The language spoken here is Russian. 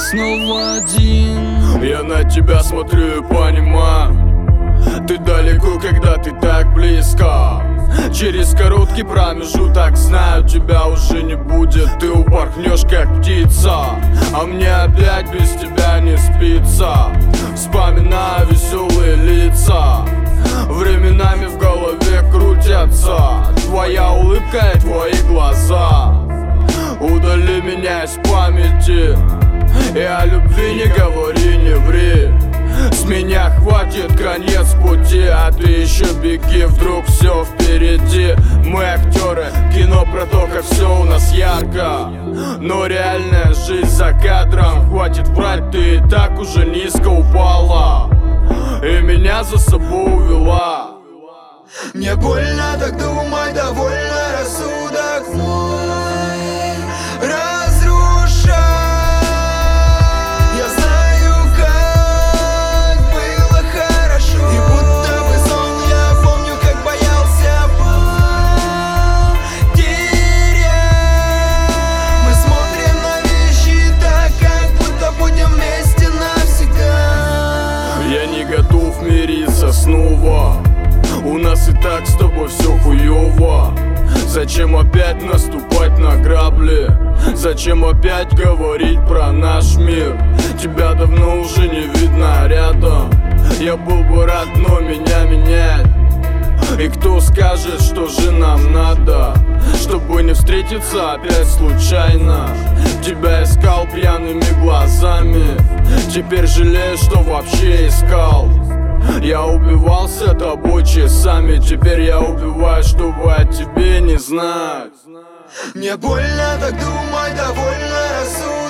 снова один. Я на тебя смотрю и понимаю, ты далеко, когда ты так близко. Через короткий промежуток знаю, тебя уже не будет. Ты упорхнешь, как птица, а мне опять без тебя не спится. Вспоминаю веселые лица, временами в голове крутятся твоя улыбка и твои глаза. Удали меня из памяти, и о любви не говори, не ври. С меня хватит конец пути, а ты еще беги, вдруг все впереди. Мы актеры, кино про то, как все у нас ярко, но реальная жизнь за кадром. Хватит врать, ты и так уже низко упала и меня за собой увела. Мне больно так думать, довольно рассудок мой разрушай. Я знаю, как было хорошо, и будто бы сон я помню, как боялся потерять. Мы смотрим на вещи так, как будто будем вместе навсегда. Я не готов мириться снова, у нас и так с тобой все хуёво. Зачем опять наступать на грабли? Зачем опять говорить про наш мир? Тебя давно уже не видно рядом. Я был бы рад, но меня меняет. И кто скажет, что же нам надо, чтобы не встретиться опять случайно? Тебя искал пьяными глазами, теперь жалею, что вообще искал. Я убивался тобой часами, теперь я убиваю, чтобы о тебе не знать. Мне больно так думать, довольно рассудок.